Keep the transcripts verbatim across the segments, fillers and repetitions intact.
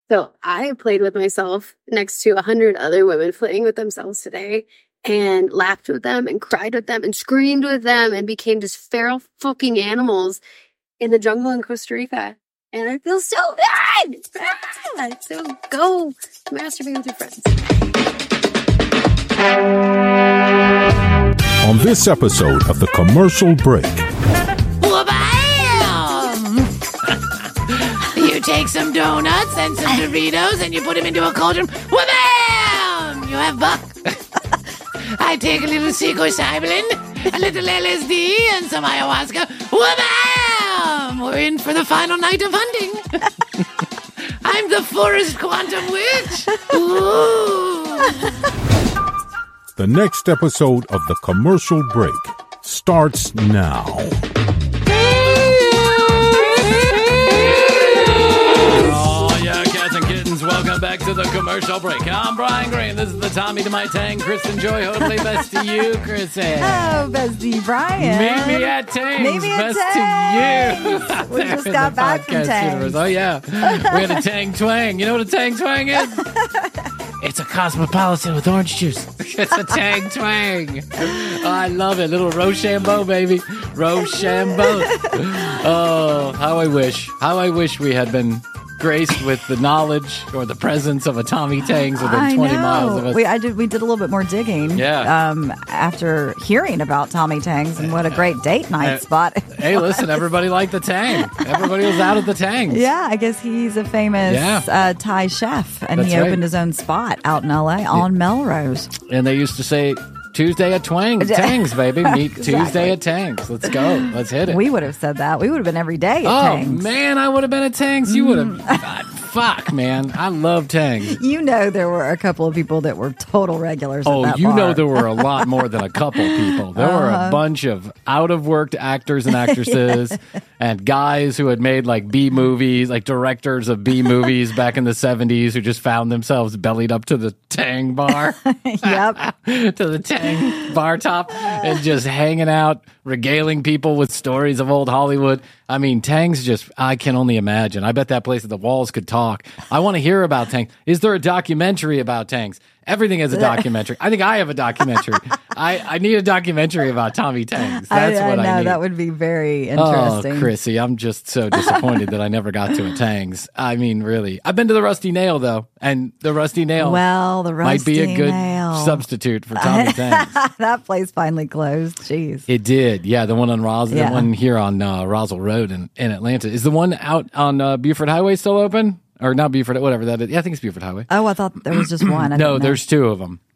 So I played with myself next to a hundred other women playing with themselves today and laughed with them and cried with them and screamed with them and became just feral fucking animals in the jungle in Costa Rica. And I feel so bad. Ah! So go masturbate with your friends. On this episode of The Commercial Break. You take some donuts and some Doritos and you put them into a cauldron. Wha-bam! You have buck. I take a little psilocybin, a little L S D, and some ayahuasca. Wha-bam! We're in for the final night of hunting. I'm the forest quantum witch. Ooh. The next episode of The Commercial Break starts now. Welcome back to The Commercial Break. I'm Brian Green. This is the Tommy to my Tang. Kristen Joy, hopefully best to you, Kristen. Oh, bestie Brian. Meet me at Tangs. Meet me at best Tangs. to you. We just got back from Tangs. Oh, yeah. We had a Tang Twang. You know what a Tang Twang is? It's a Cosmopolitan with orange juice. It's a Tang Twang. Oh, I love it. Little Rochambeau, baby. Rochambeau. Oh, how I wish. How I wish we had been graced with the knowledge or the presence of a Tommy Tangs within I twenty know. miles of us. We, I did, we did a little bit more digging Yeah. um, after hearing about Tommy Tangs and what a great date night Uh, spot. Hey, listen, everybody liked the Tang. Everybody was out at the Tangs. Yeah, I guess he's a famous Yeah. uh, Thai chef, and That's he right. opened his own spot out in L A on Melrose. And they used to say, Tuesday at Twang, Tangs, baby. Meet Tuesday at Tangs. Let's go. Let's hit it. We would have said that. We would have been every day at oh, Tangs. man, I would have been at Tangs. You would have. God, fuck, man. I love Tangs. You know there were a couple of people that were total regulars Oh, at that you bar. know there were a lot more than a couple people. There were a bunch of out-of-worked actors and actresses and guys who had made like B movies, like directors of B movies back in the seventies who just found themselves bellied up to the Tang bar. Yep. to the Tang bar top and just hanging out, regaling people with stories of old Hollywood. I mean, Tang's just, I can only imagine. I bet that place at the walls could talk. I want to hear about Tang. Is there a documentary about Tangs? Everything is a documentary. I think I have a documentary. I, I need a documentary about Tommy Tangs. That's I, what I know. I need. That would be very interesting. Oh, Chrissy, I'm just so disappointed that I never got to a Tangs. I mean, really. I've been to the Rusty Nail, though, and the Rusty Nail Well, the might be a Rusty good Nail. substitute for Tommy Tangs. That place finally closed. Jeez. It did, yeah. The one on Roswell, Yeah. the one here on uh, Roswell Road in, in Atlanta. Is the one out on uh, Buford Highway still open? Or not Buford, whatever that is. Yeah, I think it's Buford Highway. Oh, I thought there was just one. I No, didn't know. there's two of them.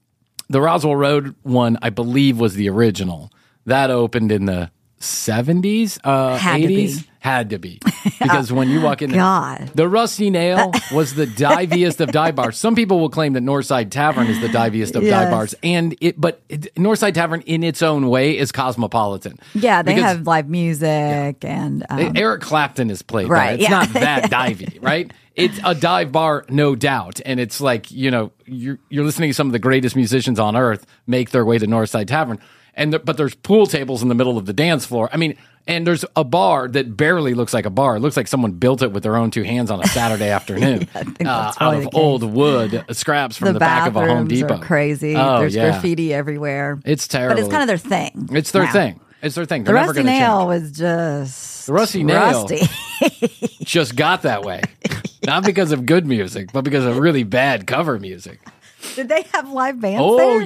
The Roswell Road one, I believe, was the original. That opened in the seventies, uh, Had to be. eighties. Had to be. Because when you walk in, God. the Rusty Nail was the diviest of dive bars. Some people will claim that Northside Tavern is the diviest of Yes. dive bars. And it, but it, Northside Tavern in its own way is cosmopolitan. Yeah, they Because- have live music and um, Eric Clapton is played Right, there. It's yeah. not that divey, right? It's a dive bar, no doubt. And it's like, you know, you're, you're listening to some of the greatest musicians on earth make their way to Northside Tavern. And there, but there's pool tables in the middle of the dance floor. I mean, and there's a bar that barely looks like a bar. It looks like someone built it with their own two hands on a Saturday afternoon I think uh, that's out probably of the case. old wood scraps from the, the, back of a Home bathrooms Depot. are crazy. Oh, There's yeah. graffiti everywhere. It's terrible. But it's kind of their thing. It's their now. thing. It's their thing. The They're never Rusty going to Nail change. was just The Rusty Nail. rusty. Just got that way. Not because of good music, but because of really bad cover music. Did they have live bands Oh, there?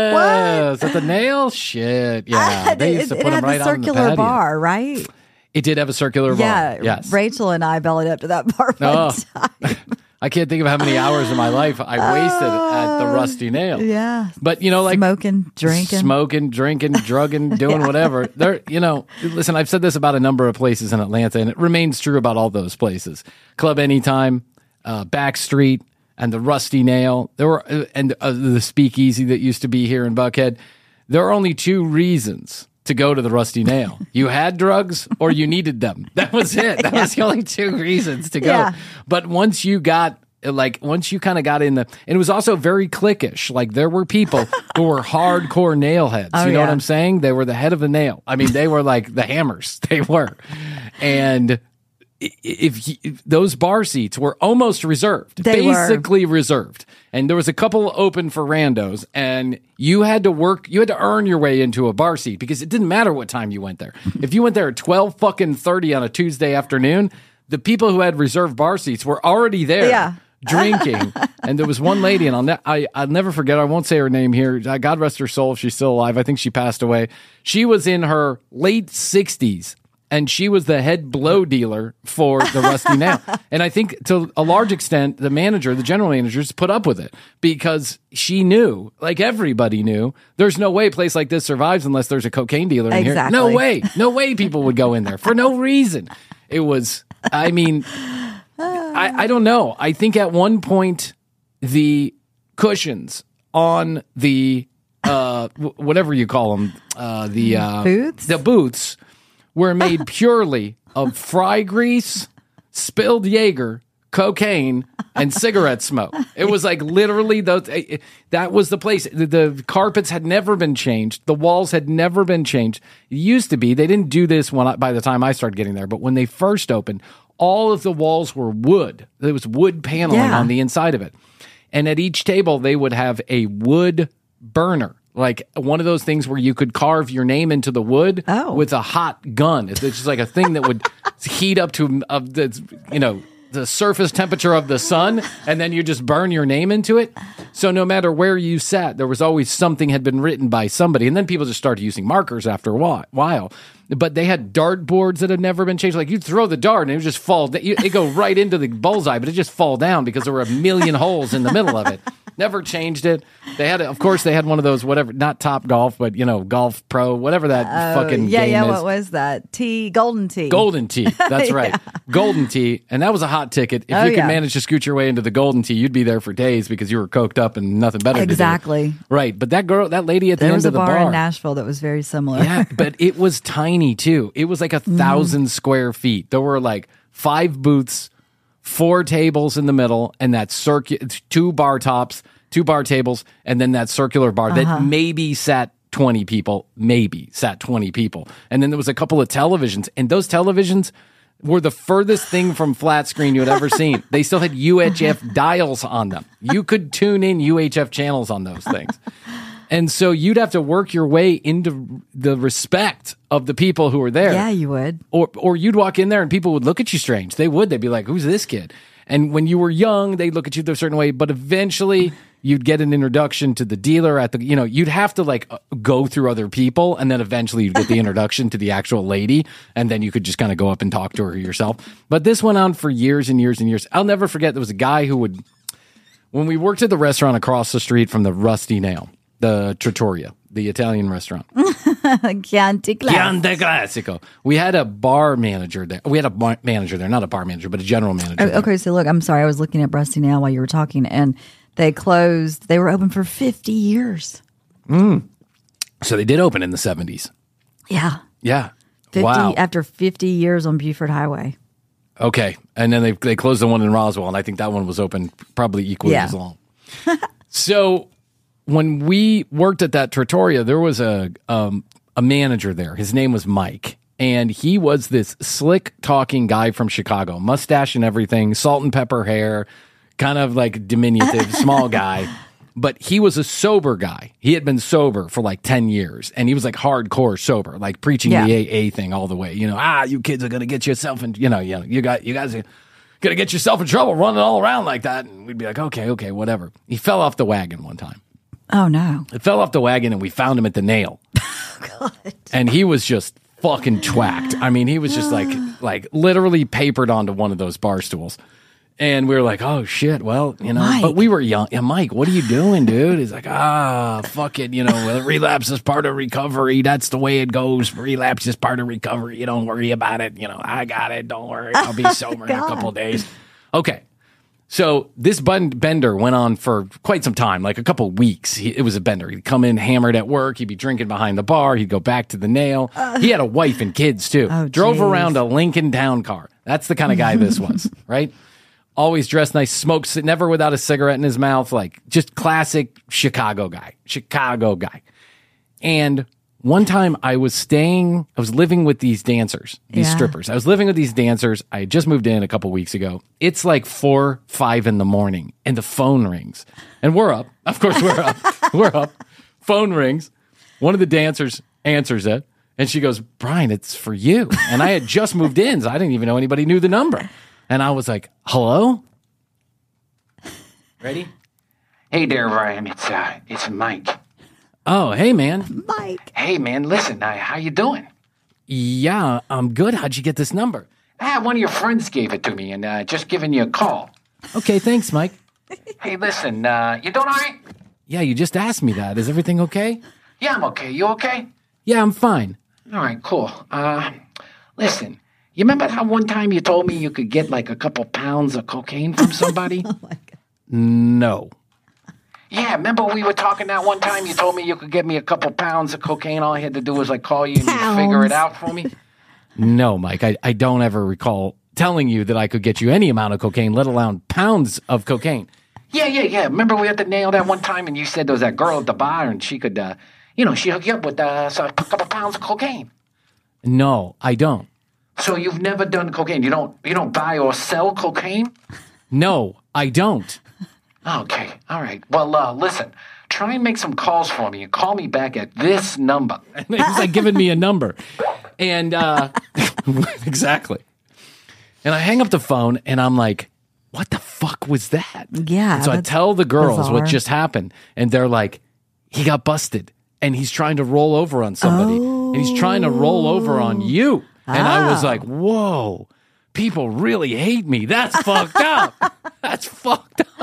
yes. At the Nail? Shit. Yeah. They used to it, put it them had right the out on the circular patio. bar, right? It did have a circular Yeah. bar. Yes. Rachel and I bellied up to that bar one Oh. time. I can't think of how many hours of my life I wasted at the Rusty Nail. Yeah. But, you know, like Smoking, drinking. smoking, drinking, drugging, doing whatever. There, you know, listen, I've said this about a number of places in Atlanta, and it remains true about all those places. Club Anytime, uh, Backstreet, and the Rusty Nail. There were, uh, and uh, the Speakeasy that used to be here in Buckhead. There are only two reasons to go to the Rusty Nail. You had drugs or you needed them. That was it. That was the only two reasons to go. Yeah. But once you got, like, once you kind of got in the, and it was also very cliquish. Like, there were people who were hardcore nail heads. Oh, you know yeah. what I'm saying? They were the head of the nail. I mean, they were like the hammers. They were. And if, you, if those bar seats were almost reserved, They basically reserved, and there was a couple open for randos, and you had to work, you had to earn your way into a bar seat because it didn't matter what time you went there. If you went there at twelve fucking thirty on a Tuesday afternoon, the people who had reserved bar seats were already there. Yeah. Drinking, and there was one lady, and I'll ne- I, I'll never forget. I won't say her name here. God rest her soul. If she's still alive, I think she passed away. She was in her late sixties, and she was the head blow dealer for the Rusty Nail. And I think to a large extent, the manager, the general manager, just put up with it because she knew, like everybody knew, there's no way a place like this survives unless there's a cocaine dealer in Exactly. here. No way, no way people would go in there for no reason. It was, I mean. I, I don't know. I think at one point the cushions on the uh, w- whatever you call them, uh, the uh, Booths? the booths were made purely of fry grease, spilled Jaeger, cocaine, and cigarette smoke. It was like literally those. It, that was the place. The, the carpets had never been changed. The walls had never been changed. It used to be. They didn't do this when I, by the time I started getting there, but when they first opened, all of the walls were wood. There was wood paneling Yeah. on the inside of it. And at each table, they would have a wood burner, like one of those things where you could carve your name into the wood Oh. with a hot gun. It's just like a thing that would heat up to of the, you know, the surface temperature of the sun, and then you just burn your name into it. So no matter where you sat, there was always something had been written by somebody. And then people just started using markers after a whi- while. But they had dart boards that had never been changed. Like you'd throw the dart and it would just fall. It would go right into the bullseye, but it just fall down because there were a million holes in the middle of it. Never changed it. They had, of course, they had one of those whatever, not Top Golf, but you know, Golf Pro, whatever that fucking Oh, yeah, game yeah. is. What was that? Tea, golden tea. Golden Tea. That's right. Golden Tea. And that was a hot ticket. If Oh, you could yeah. manage to scoot your way into the Golden Tea, you'd be there for days because you were coked up and nothing better Exactly. to do. Right. But that girl, that lady at the There end was a of the bar, bar. in Nashville that was very similar. Yeah, but it was tiny too. It was like a thousand square feet. There were like five booths, four tables in the middle, and that circular two bar tops, two bar tables, and then that circular bar that maybe sat twenty people, maybe sat twenty people. And then there was a couple of televisions, and those televisions were the furthest thing from flat screen you had ever seen. They still had U H F dials on them. You could tune in U H F channels on those things. And so you'd have to work your way into the respect of the people who were there. Yeah, you would. Or or you'd walk in there and people would look at you strange. They would. They'd be like, who's this kid? And when you were young, they'd look at you a certain way. But eventually you'd get an introduction to the dealer at the, you know, you'd have to like uh, go through other people. And then eventually you'd get the introduction to the actual lady. And then you could just kind of go up and talk to her yourself. But this went on for years and years and years. I'll never forget. There was a guy who would, when we worked at the restaurant across the street from the Rusty Nail, the Trattoria, the Italian restaurant. Chianti Classico. Chianti Classico. We had a bar manager there. We had a bar manager there, not a bar manager, but a general manager. Oh, there. okay, so look, I'm sorry. I was looking at Rusty Nail while you were talking, and they closed. They were open for fifty years. So they did open in the seventies. Yeah. Yeah. fifty, Wow. After fifty years on Buford Highway. Okay. And then they they closed the one in Roswell, and I think that one was open probably equally Yeah. as long. So when we worked at that Trattoria, there was a um, a manager there. His name was Mike. And he was this slick talking guy from Chicago, mustache and everything, salt and pepper hair, kind of like diminutive, small guy. But he was a sober guy. He had been sober for like ten years, and he was like hardcore sober, like preaching Yeah. the A A thing all the way. You know, ah, you kids are going to get yourself in, you know, you know, you got, you guys are going to get yourself in trouble running all around like that. And we'd be like, okay, okay, whatever. He fell off the wagon one time. Oh, no. It fell off the wagon, and we found him at the Nail. And he was just fucking twacked. I mean, he was just like, like literally papered onto one of those bar stools. And we were like, oh shit, well, you know, Mike. but we were young. Yeah, Mike, what are you doing, dude? He's like, ah, fuck it. You know, well, relapse is part of recovery. That's the way it goes. Relapse is part of recovery. You don't worry about it. You know, I got it. Don't worry. I'll be sober in a couple of days. Okay. So this bun- bender went on for quite some time, like a couple of weeks. He, it was a bender. He'd come in hammered at work. He'd be drinking behind the bar. He'd go back to the Nail. He had a wife and kids too. Oh, Drove geez. around a Lincoln Town car. That's the kind of guy this was, right? Always dressed nice, smokes, never without a cigarette in his mouth. Like just classic Chicago guy, Chicago guy. And One time I was staying, I was living with these dancers, these Yeah. strippers. I was living with these dancers. I had just moved in a couple weeks ago. It's like four, five in the morning and the phone rings. And we're up. Of course, we're up. We're up. Phone rings. One of the dancers answers it. And she goes, Brian, it's for you. And I had just moved in, so I didn't even know anybody knew the number. And I was like, hello? Ready? Hey there, Brian. It's uh, it's Mike. Oh, hey, man. Mike. Hey, man. Listen, uh, how you doing? Yeah, I'm good. How'd you get this number? Ah, one of your friends gave it to me, and uh, just giving you a call. Okay, thanks, Mike. Hey, listen. Uh, you doing all right? Yeah, you just asked me that. Is everything okay? Yeah, I'm okay. You okay? Yeah, I'm fine. All right, cool. Uh, listen. You remember how one time you told me you could get like a couple pounds of cocaine from somebody? No. Yeah, remember we were talking that one time? You told me you could get me a couple pounds of cocaine. All I had to do was like call you and you'd figure it out for me. No, Mike, I, I don't ever recall telling you that I could get you any amount of cocaine, let alone pounds of cocaine. Yeah, yeah, yeah. Remember we had to nail that one time and you said there was that girl at the bar and she could, uh, you know, she hook you up with uh, so a couple pounds of cocaine. No, I don't. So you've never done cocaine? You don't you don't buy or sell cocaine? No, I don't. Okay, all right. Well, uh, listen, try and make some calls for me and call me back at this number. It was like giving me a number. And uh, exactly. And I hang up the phone and I'm like, what the fuck was that? Yeah, And so I that's tell the girls bizarre. what just happened. And they're like, he got busted. And he's trying to roll over on somebody. And he's trying to roll over on you. And I was Oh. like, whoa, people really hate me. That's fucked up. That's fucked up.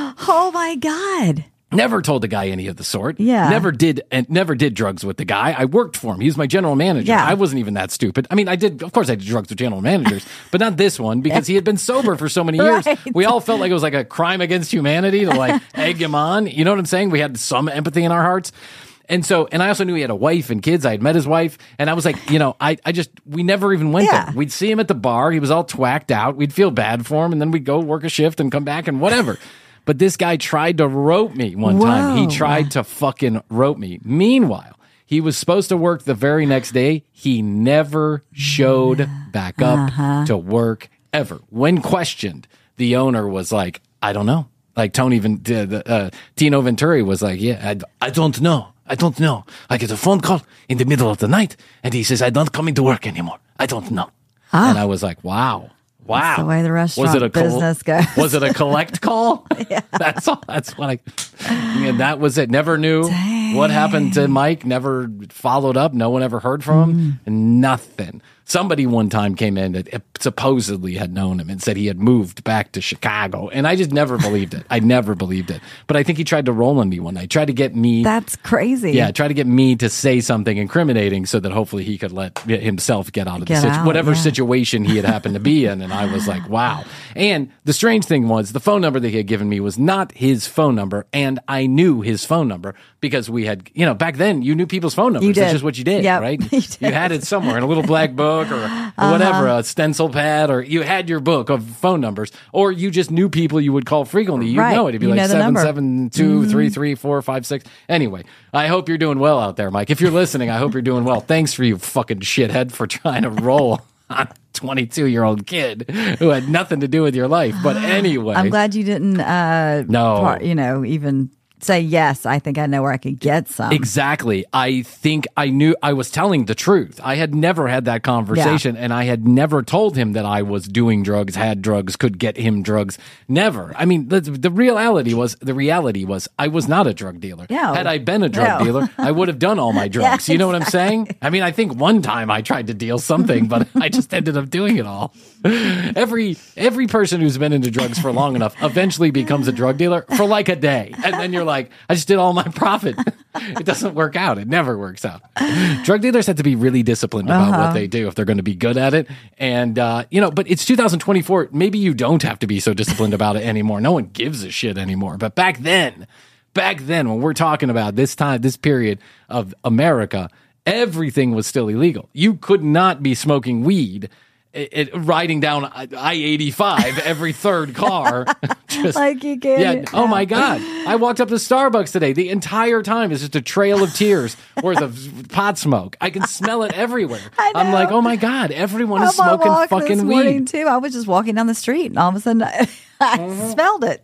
Oh my God. Never told the guy any of the sort. Yeah. Never did and never did drugs with the guy. I worked for him. He was my general manager. Yeah. I wasn't even that stupid. I mean, I did, of course I did drugs with general managers, but not this one because he had been sober for so many years. Right. We all felt like it was like a crime against humanity to like egg him on. You know what I'm saying? We had some empathy in our hearts. And so, and I also knew he had a wife and kids. I had met his wife. And I was like, you know, I, I just, we never even went Yeah. there. We'd see him at the bar. He was all twacked out. We'd feel bad for him. And then we'd go work a shift and come back and whatever. But this guy tried to rope me one time. He Whoa. tried to fucking rope me. Meanwhile, he was supposed to work the very next day. He never showed back up Uh-huh. to work ever. When questioned, the owner was like, I don't know. Like Tony, Ven- uh, the, uh, Tino Venturi was like, yeah, I, I don't know. I don't know. I get a phone call in the middle of the night, and he says, I'm not coming to work anymore. I don't know. And I was like, wow. Wow. That's the way the restaurant was it a col- business goes. Was it a collect call? Yeah. That's all. That's what I, and that was it. Never knew what happened to Mike. Never followed up. No one ever heard from him. Mm. Nothing. Somebody one time came in that supposedly had known him and said he had moved back to Chicago. And I just never believed it. I never believed it. But I think he tried to roll on me one night. Tried to get me. That's crazy. Yeah, try to get me to say something incriminating so that hopefully he could let himself get out of Get the situ- out, whatever yeah. situation he had happened to be in. And I was like, wow. And the strange thing was the phone number that he had given me was not his phone number. And I knew his phone number because we had, you know, back then you knew people's phone numbers. You did. That's just what you did, Yep, right? you did. had it somewhere in a little black book or, or whatever, a stencil pad, or you had your book of phone numbers, or you just knew people you would call frequently. You Right. know it. It'd be You like know the seven, number. seven, two, three, three, four, five, six. Anyway, I hope you're doing well out there, Mike. If you're listening, I hope you're doing well. Thanks for you fucking shithead for trying to roll on a twenty-two year old kid who had nothing to do with your life. But anyway, I'm glad you didn't, uh, No. par- you know, even say, yes, I think I know where I could get some. Exactly. I think I knew I was telling the truth. I had never had that conversation, and I had never told him that I was doing drugs, had drugs, could get him drugs. Never. I mean, the, the reality was the reality was I was not a drug dealer. No. Had I been a drug No. dealer, I would have done all my drugs. Yeah, you know what I'm saying? I mean, I think one time I tried to deal something, but I just ended up doing it all. Every every person who's been into drugs for long enough eventually becomes a drug dealer for like a day, and then you're like, I just did all my profit. It doesn't work out. It never works out. Drug dealers have to be really disciplined about Uh-huh. what they do if they're going to be good at it. And, uh, you know, but it's two thousand twenty-four. Maybe you don't have to be so disciplined about it anymore. No one gives a shit anymore. But back then, back then, when we're talking about this time, this period of America, everything was still illegal. You could not be smoking weed it, it, riding down I eighty-five every third car. Just, like you can. Yeah. Oh my God. I walked up to Starbucks today. The entire time is just a trail of tears worth of pot smoke. I can smell it everywhere. I know. I'm like, oh my God, everyone is On my smoking walk fucking this morning, weed. too. I was just walking down the street and all of a sudden I, I Mm-hmm. smelled it.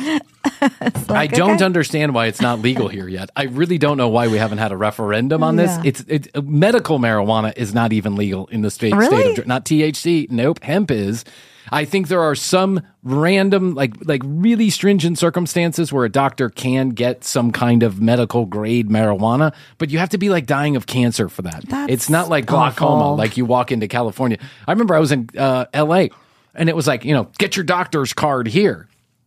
I like, don't okay. understand why it's not legal here yet. I really don't know why we haven't had a referendum on this. Yeah. It's it's medical marijuana is not even legal in the state Really? state of not T H C. Nope, hemp is. I think there are some random like like really stringent circumstances where a doctor can get some kind of medical grade marijuana, but you have to be like dying of cancer for that. That's it's not like glaucoma, awful. like you walk into California. I remember I was in uh, L A and it was like, you know, get your doctor's card here.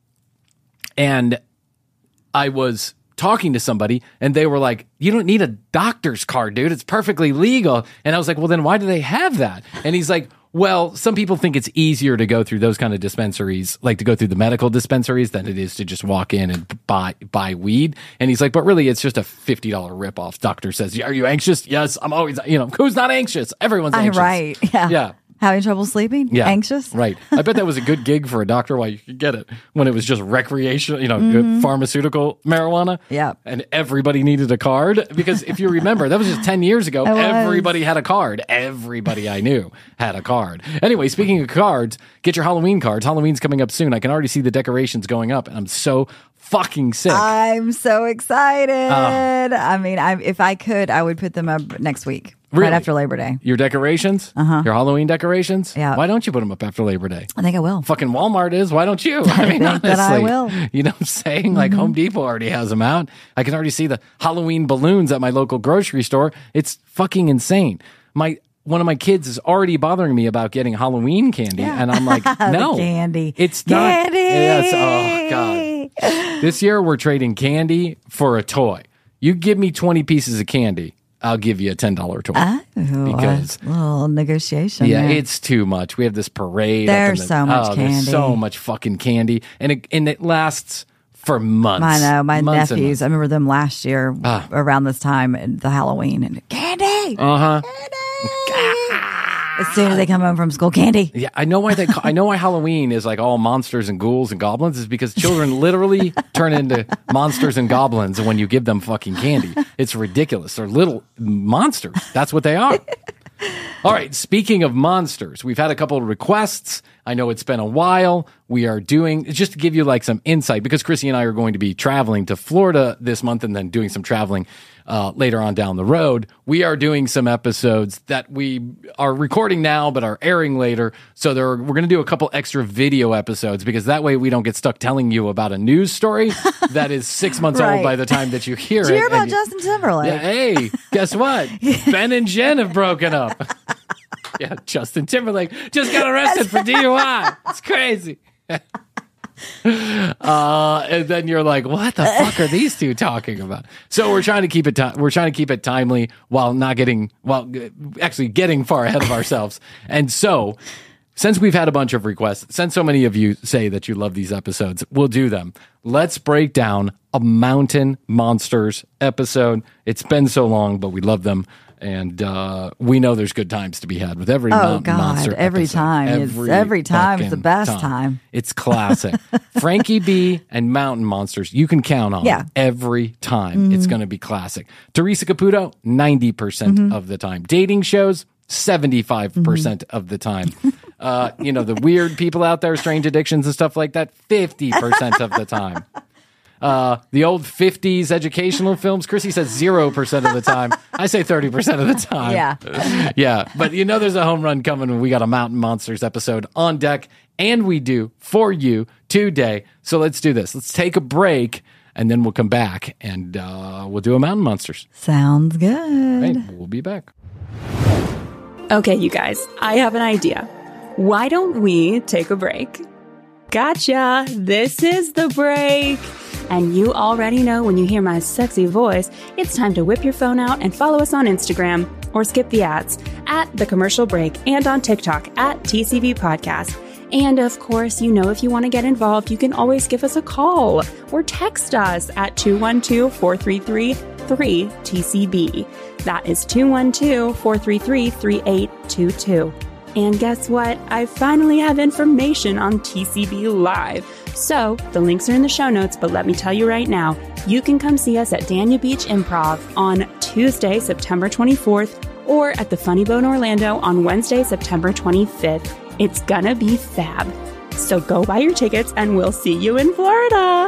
And I was talking to somebody and they were like, you don't need a doctor's card, dude. It's perfectly legal. And I was like, well, then why do they have that? And he's like, well, some people think it's easier to go through those kind of dispensaries, like to go through the medical dispensaries than it is to just walk in and buy buy weed. And he's like, but really, it's just a fifty dollars ripoff. Doctor says, are you anxious? Yes, I'm always, you know, who's not anxious? Everyone's I, anxious. right. Yeah. Yeah. Having trouble sleeping? Yeah. Anxious? Right. I bet that was a good gig for a doctor while you could get it when it was just recreational, you know, Mm-hmm. pharmaceutical marijuana. Yeah. And everybody needed a card because if you remember, that was just ten years ago. It was. Everybody had a card. Everybody I knew had a card. Anyway, speaking of cards, get your Halloween cards. Halloween's coming up soon. I can already see the decorations going up and I'm so fucking sick. I'm so excited. Uh. I mean, I, if I could, I would put them up next week, Really? right after Labor Day. Your decorations? Uh-huh. Your Halloween decorations? Yeah. Why don't you put them up after Labor Day? I think I will. Fucking Walmart is. Why don't you? I mean, think honestly, that I will. You know what I'm saying? Like Home Depot already has them out. I can already see the Halloween balloons at my local grocery store. It's fucking insane. My one of my kids is already bothering me about getting Halloween candy, Yeah. and I'm like, The no, candy. It's not. Candy. Yes. Oh God. This year we're trading candy for a toy. You give me twenty pieces of candy, I'll give you a ten dollar toy. Oh, because a little negotiation. yeah, there. it's too much. We have this parade. up in There's the- so much oh, candy. There's so much fucking candy, and it and it lasts for months. I know my Months and nephews. I remember them last year Ah. around this time at the Halloween and candy. Uh huh. As soon as they come home from school, candy. Yeah, I know why they. Call, I know why Halloween is like all monsters and ghouls and goblins is because children literally turn into monsters and goblins when you give them fucking candy. It's ridiculous. They're little monsters. That's what they are. All right. Speaking of monsters, we've had a couple of requests. I know it's been a while. We are doing, just to give you like some insight, because Chrissy and I are going to be traveling to Florida this month and then doing some traveling uh, later on down the road. We are doing some episodes that we are recording now but are airing later. So there are, we're going to do a couple extra video episodes because that way we don't get stuck telling you about a news story that is six months Right. old by the time that you hear Did it. you hear about and you- Justin Timberlake? yeah, hey, guess what? Ben and Jen have broken up. Yeah, Justin Timberlake just got arrested for D U I. It's crazy. uh, and then you're like, what the fuck are these two talking about? So we're trying to keep it. Ti- we're trying to keep it timely while not getting, while uh, actually getting far ahead of ourselves. And so, since we've had a bunch of requests, since so many of you say that you love these episodes, we'll do them. Let's break down a Mountain Monsters episode. It's been so long, but we love them. And uh, we know there's good times to be had with every Oh, Mountain God, Monster every episode. time. It's- every time is the fucking best time. It's classic. Frankie B and Mountain Monsters, you can count on Yeah. every time. It's going to be classic. Teresa Caputo, ninety percent Mm-hmm. of the time. Dating shows, seventy-five percent of the time. Uh, you know, the weird people out there, strange addictions and stuff like that, fifty percent of the time. Uh, the old fifties educational films, Chrissy says zero percent of the time. I say thirty percent of the time. Yeah. Yeah. But you know there's a home run coming when we got a Mountain Monsters episode on deck, and we do for you today. So let's do this. Let's take a break, and then we'll come back, and uh, we'll do a Mountain Monsters. Sounds good. Right? We'll be back. Okay, you guys, I have an idea. Why don't we take a break? Gotcha! This is the break! And you already know when you hear my sexy voice, it's time to whip your phone out and follow us on Instagram or skip the ads at The Commercial Break and on TikTok at T C B Podcast. And of course, you know, if you want to get involved, you can always give us a call or text us at two one two, four three three, three T C B. That is two one two, four three three, three eight two two. And guess what? I finally have information on T C B Live. So, the links are in the show notes, but let me tell you right now, you can come see us at Dania Beach Improv on Tuesday, September twenty-fourth, or at the Funny Bone Orlando on Wednesday, September twenty-fifth. It's gonna be fab. So go buy your tickets and we'll see you in Florida.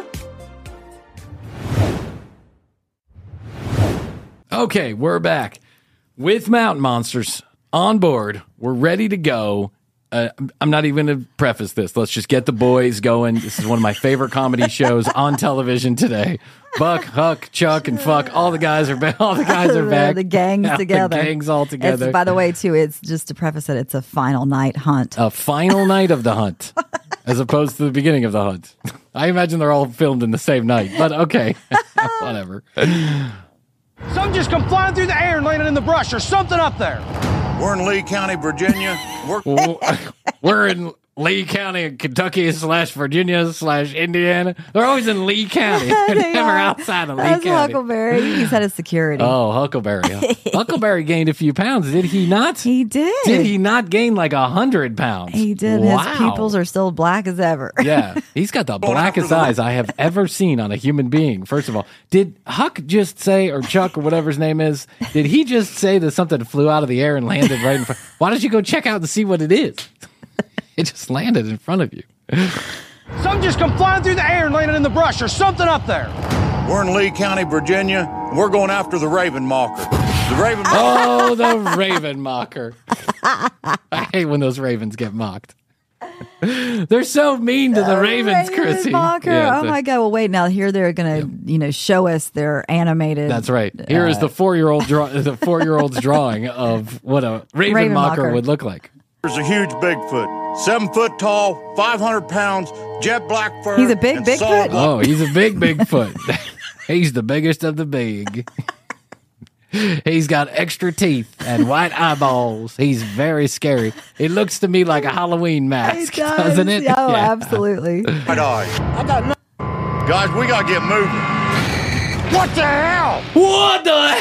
Okay, we're back with Mountain Monsters on board. We're ready to go. Uh, I'm not even going to preface this. Let's just get the boys going. This is one of my favorite comedy shows on television today. Buck, Huck, Chuck, and Fuck. All the guys are back. All the guys are back. The gang's Yeah, together. The gang's all together. It's, by the way, too, it's just to preface it, it's a final night hunt. A final night of the hunt, as opposed to the beginning of the hunt. I imagine they're all filmed in the same night, but okay, whatever. Something just come flying through the air and landed in the brush. There's something up there. We're in Lee County, Virginia. We're, We're in Lee County, Kentucky slash Virginia slash Indiana. They're always in Lee County. They're They never are. outside of Lee That's County. Huckleberry. He's head of security. Oh, Huckleberry. Huckleberry gained a few pounds, did he not? He did. Did he not gain like a hundred pounds? He did. Wow. His pupils are still black as ever. Yeah, he's got the blackest eyes I have ever seen on a human being. First of all, did Huck just say, or Chuck or whatever his name is, did he just say that something flew out of the air and landed right in front? Why don't you go check out and see what it is? It just landed in front of you. Something just come flying through the air and landed in the brush. There's something up there. we're in Lee County, Virginia. We're going after the Raven Mocker. The Raven Mocker. Oh, the Raven Mocker. I hate when those ravens get mocked. They're so mean to the ravens, Raven Chrissy. Mocker. Yeah, oh the- my God. Well, wait, now here they're going to, you know, show us their animated. That's right. Here is the four-year-old draw- the four-year-old's drawing of what a Raven, Raven Mocker, Mocker. would look like. There's a huge Bigfoot, seven foot tall, five hundred pounds, jet black fur. He's a big and Bigfoot? solid- Oh, he's a big Bigfoot. He's the biggest of the big. He's got extra teeth and white eyeballs. He's very scary. It looks to me like a Halloween It mask, does. doesn't it? Oh, Yeah. absolutely. White eye. I got no- Guys, we gotta get moving. What the hell? What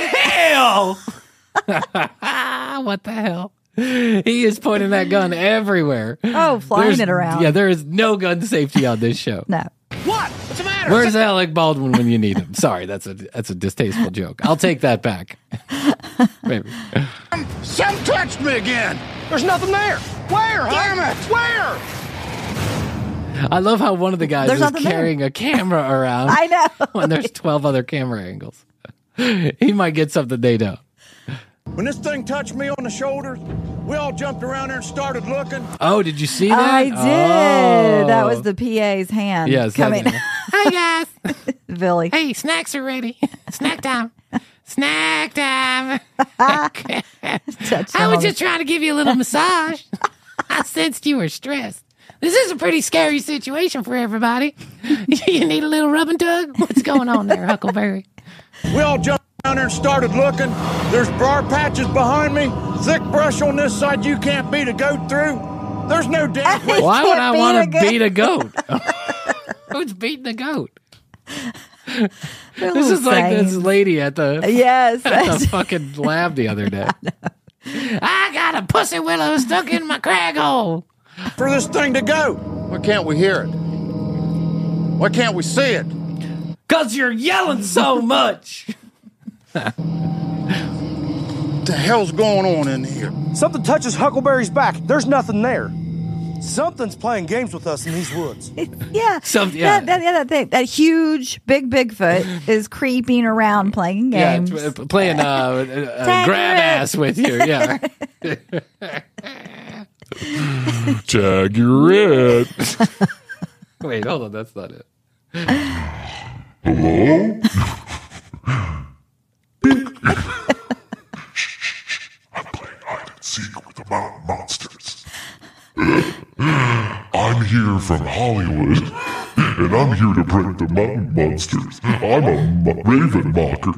the hell? What the hell? He is pointing that gun everywhere. Oh, flying There's- it around. Yeah, there is no gun safety on this show. No. What? What's the matter? Where's Alec Baldwin when you need him? Sorry, that's a that's a distasteful joke. I'll take that back. Maybe. Some touched me again. There's nothing there. Where? Damn huh? it. Where? I love how one of the guys There's is nothing there. carrying a camera around. I know. When there's twelve other camera angles. He might get something they don't. When this thing touched me on the shoulders, we all jumped around there and started looking. Oh, did you see that? I did. Oh. That was the P A's hand Yes, that- coming. Hi, guys. Billy. Hey, snacks are ready. Snack time. Snack time. Touch I him was on just trying to give you a little massage. I sensed you were stressed. This is a pretty scary situation for everybody. You need a little rub and tug? What's going on there, Huckleberry? We all jumped down there and started looking. There's briar patches behind me, thick brush on this side you can't beat a goat through. There's no damn place. Why would can't I beat want a to goat. beat a goat? Who's beating a goat? They're This little is like this sayings. lady at the, Yes. at the fucking lab the other day. I got a pussy willow stuck in my crag hole. for this thing to go. Why can't we hear it? Why can't we see it? Because you're yelling so much. What the hell's going on in here? Something touches Huckleberry's back. There's nothing there. Something's playing games with us in these woods. Yeah. Some- yeah. That, that, yeah, that thing. That huge, big Bigfoot is creeping around playing Yeah, games. t- uh, playing uh, uh, uh, Tag grab your ass with you. Yeah. Tag your it. Wait, hold on. That's not it. Hello? I'm playing hide and seek with the mountain monsters. I'm here from Hollywood, and I'm here to break the mountain monsters. I'm a mo- Raven Mocker.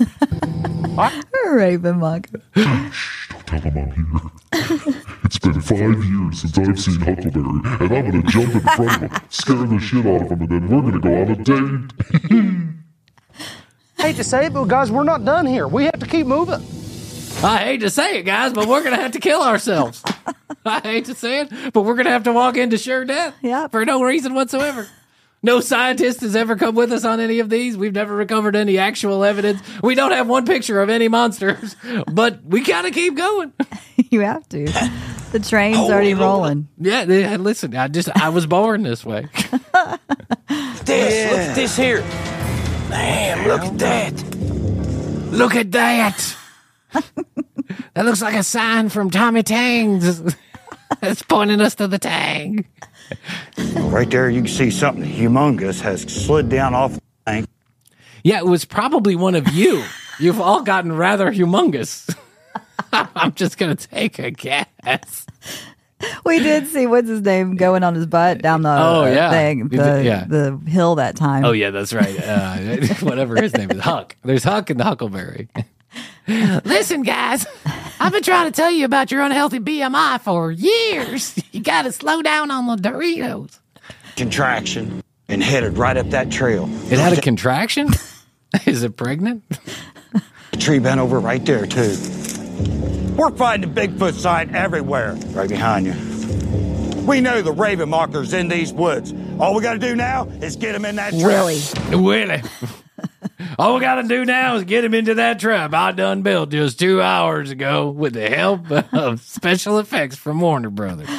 Raven Mocker. Shh, don't tell them I'm here. It's been five years since I've seen Huckleberry, and I'm gonna jump in front of him, scare the shit out of him, and then we're gonna go on a date. I hate to say it, but guys, we're not done here. We have to keep moving. I hate to say it, guys, but we're going to have to kill ourselves. I hate to say it, but we're going to have to walk into sure death Yep. for no reason whatsoever. No scientist has ever come with us on any of these. We've never recovered any actual evidence. We don't have one picture of any monsters, but we gotta keep going. You have to. The train's already rolling. Yeah, they- listen, I just I was born this way. This, look at this here. Man, look at that. Look at that. That looks like a sign from Tommy Tang's. It's pointing us to the Tang. Right there, you can see something humongous has slid down off the bank. Yeah, it was probably one of you. You've all gotten rather humongous. I'm just gonna take a guess. We did see what's his name going on his butt down the Oh, uh, yeah. thing, You the, did- yeah. the hill that time. Oh yeah, that's right. Uh, whatever his name is, Huck. There's Huck and the Huckleberry. Listen, guys, I've been trying to tell you about your unhealthy B M I for years. You got to slow down on the Doritos. Contraction and headed right up that trail. It had a contraction? Is it pregnant? The tree bent over right there, too. We're finding Bigfoot sign everywhere. Right behind you. We know the Raven marker's in these woods. All we got to do now is get him in that trap. Really? Willie. All we got to do now is get him into that trap I done built just two hours ago with the help of special effects from Warner Brothers.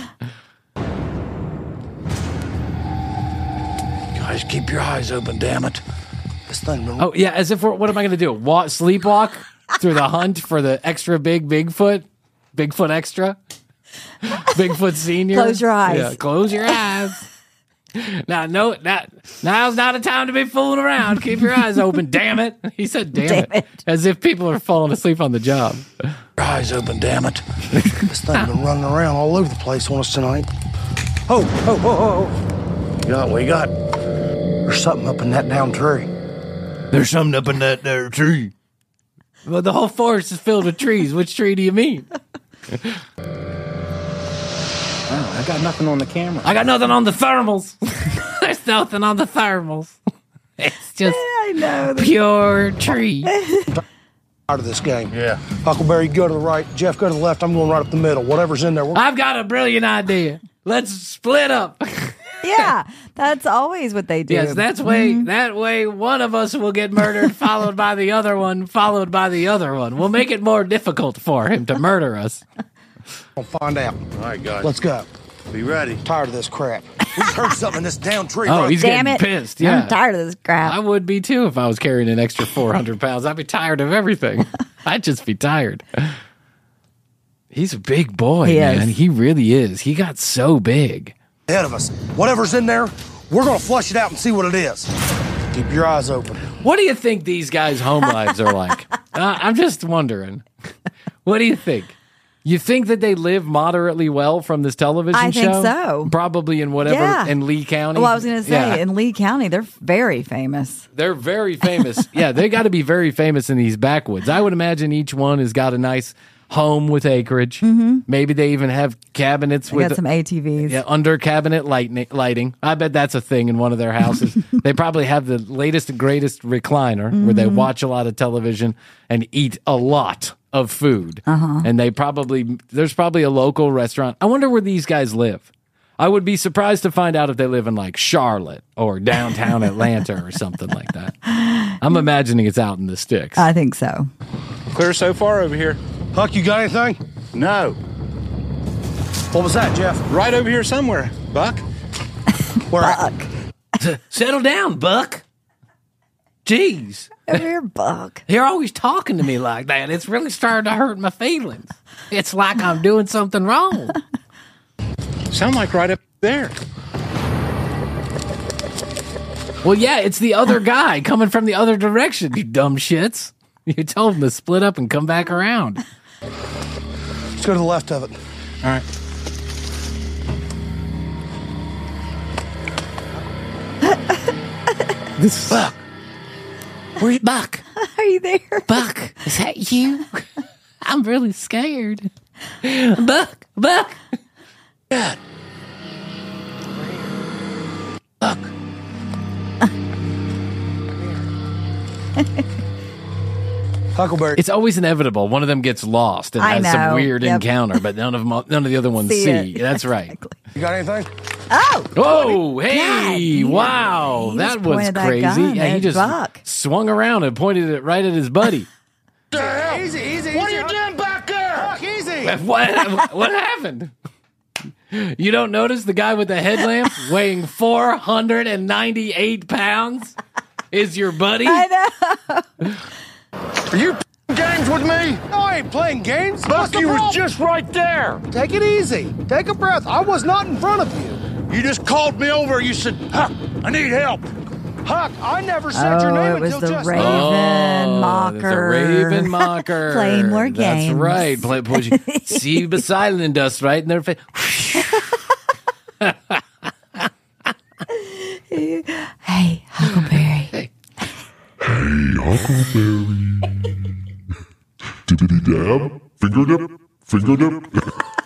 Guys, keep your eyes open, damn it. This thing been Oh, yeah, as if we're, what am I going to do? Walk, sleepwalk through the hunt for the extra big Bigfoot? Bigfoot extra? Bigfoot senior? Close your eyes. Yeah, close your eyes. Now, no, that now's not a time to be fooling around. Keep your eyes open, damn it. He said, damn, Damn it. it. As if people are falling asleep on the job. Your eyes open, damn it. This thing been running around all over the place on us tonight. Oh, oh, oh, oh. You got what you got? There's something up in that down tree. There's something up in that there tree. Well, the whole forest is filled with trees. Which tree do you mean? Oh, I got nothing on the camera. I got nothing on the thermals. There's nothing on the thermals. It's just I know. pure tree. Out of this game. Yeah. Huckleberry, you go to the right. Jeff, go to the left. I'm going right up the middle. Whatever's in there. We're I've got a brilliant idea. Let's split up. Yeah, that's always what they do. Yes, that's way that way one of us will get murdered, followed by the other one, followed by the other one. We'll make it more difficult for him to murder us. going to find out. All right, guys. Let's go. be ready. Tired of this crap. We just heard something in this down tree. Oh, right he's Damn getting it. pissed. Yeah. I'm tired of this crap. I would be too if I was carrying an extra four hundred pounds. I'd be tired of everything. I'd just be tired. He's a big boy, He is. man. He really is. He got so big. ahead of us. Whatever's in there, we're going to flush it out and see what it is. Keep your eyes open. What do you think these guys' home lives are like? Uh, I'm just wondering. What do you think? You think that they live moderately well from this television I show? think so. Probably in whatever, Yeah. in Lee County. Well, I was going to say, Yeah. in Lee County, they're very famous. They're very famous. Yeah, they got to be very famous in these backwoods. I would imagine each one has got a nice home with acreage. Mm-hmm. Maybe they even have cabinets They with got some A T Vs. yeah, under cabinet lighting, lighting. I bet that's a thing in one of their houses. They probably have the latest and greatest recliner where they watch a lot of television and eat a lot of food. Uh-huh. And they probably, there's probably a local restaurant. I wonder where these guys live. I would be surprised to find out if they live in like Charlotte or downtown Atlanta or something like that. I'm imagining it's out in the sticks. I think so. Clear so far over here. Huck, you got anything? No. What was that, Jeff? Right over here somewhere, Buck. Where at? S- Settle down, Buck. Jeez. Over here, Buck. You're always talking to me like that. It's really starting to hurt my feelings. It's like I'm doing something wrong. Sound like right up there. Well, yeah, it's the other guy coming from the other direction, you dumb shits. You told him to split up and come back around. Let's go to the left of it. All right. This is Buck. Where you, Buck? Are you there? Buck, is that you? I'm really scared. Buck, Buck. God. Buck. Huckleberry. It's always inevitable. One of them gets lost and I has know. some weird Yep. encounter, but none of them, none of the other ones See see. it. That's right. You got anything? Oh, Oh, hey, God, he- wow, he that just was pointed that crazy. gun Yeah, he at just Buck. swung around and pointed it right at his buddy. Easy, easy. What are you doing back there? Huck, easy. what? What happened? You don't notice the guy with the headlamp weighing four hundred ninety-eight pounds is your buddy? I know. Are you games with me? No, I ain't playing games. What's the Bucky was problem? just right there. Take it easy. Take a breath. I was not in front of you. You just called me over. You said, Huck, I need help. Huck, I never said your Oh, name it was until the just Raven Oh, Mocker. The Raven Mocker. Playing more games. That's right. Play, push, see the silent dust right in their face. Hey, Huckleberry. Hey, Huckleberry. Dippity dab. Finger dip. Finger dip.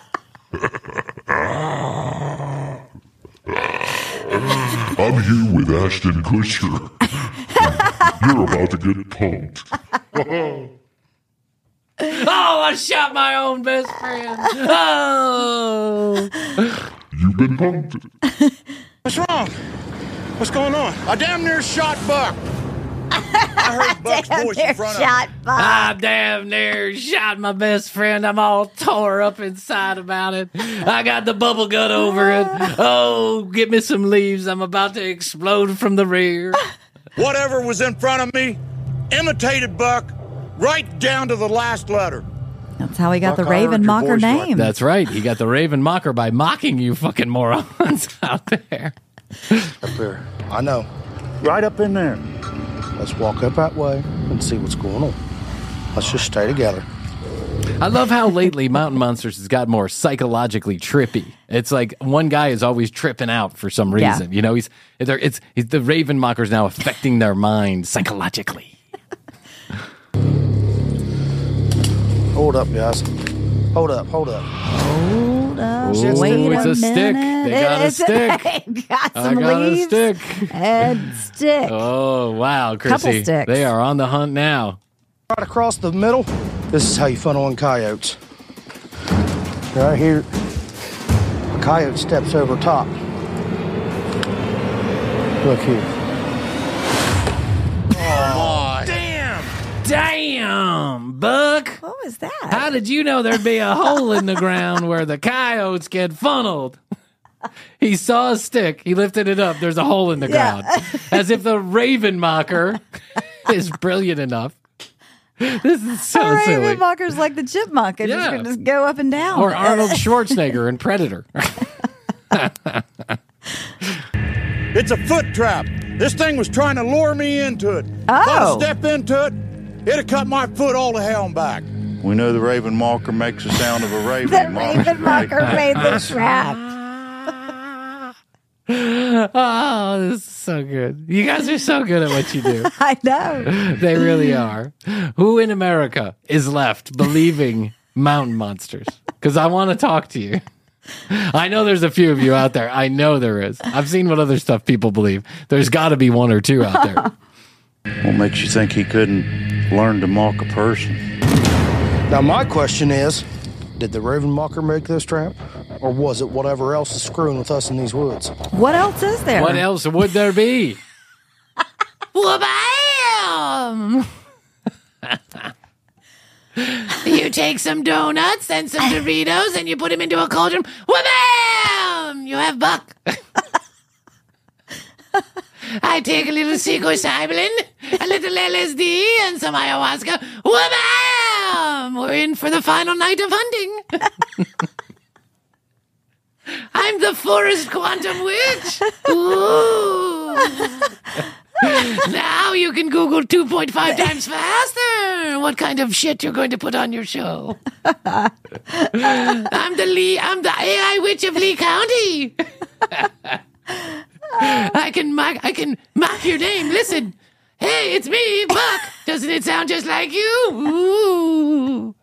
I'm here with Ashton Kutcher. You're about to get punked. Oh, I shot my own best friend. Oh. You've been punked. What's wrong? What's going on? I damn near shot Buck. I heard Buck's Damn voice near in front of shot me. Buck. I damn near shot my best friend. I'm all tore up inside about it. I got the bubble gut over it. Oh, get me some leaves. I'm about to explode from the rear. Whatever was in front of me imitated Buck right down to the last letter. That's how he got Buck, the I heard Raven your Mocker voice right name. That's right. He got the Raven Mocker by mocking you fucking morons out there. Up there. I know. Right up in there. Let's walk up that way and see what's going on. Let's just stay together. I love how lately Mountain Monsters has got more psychologically trippy. It's like one guy is always tripping out for some Yeah. reason. You know, he's they're, it's he's, the Raven Mocker's now affecting their mind psychologically. Hold up, guys. Hold up, hold up. Hold up. Ooh, Wait it's a, a stick. minute. They got a It's stick. got I some got leaves. a stick. And stick. Oh wow, Chrissy! sticks. They are on the hunt now. Right across the middle. This is how you funnel in coyotes. Right here. A coyote steps over top. Look here. Damn, Buck! What was that? How did you know there'd be a hole in the ground where the coyotes get funneled? He saw a stick. He lifted it up. There's a hole in the Yeah. ground. As if the Raven Mocker is brilliant enough. This is so A silly. Raven Mocker's like the chipmunk. It's Yeah. just going to just go up and down. Or Arnold Schwarzenegger in Predator. It's a foot trap. This thing was trying to lure me into it. If Oh. I'd step into it, it'd have cut my foot all to hell and back. We know the Raven Mocker makes the sound of a raven. the Raven Mocker made the trap. Oh, this is so good. You guys are so good at what you do. I know. They really are. Who in America is left believing mountain monsters? Because I want to talk to you. I know there's a few of you out there. I know there is. I've seen what other stuff people believe. There's got to be one or two out there. What makes you think he couldn't learn to mock a person? Now, my question is, did the Raven Mocker make this trap? Or was it whatever else is screwing with us in these woods? What else is there? What else would there be? Wha-bam! You take some donuts and some Doritos and you put them into a cauldron. Wha-bam! You have Buck. I take a little psilocybin, a little L S D, and some ayahuasca. Wha-bam! We're in for the final night of hunting. I'm the forest quantum witch. Ooh. Now you can Google two point five times faster what kind of shit you're going to put on your show. I'm the Lee. I'm the A I witch of Lee County. I can mock. I can mock your name. Listen, hey, it's me, Buck. Doesn't it sound just like you? Ooh.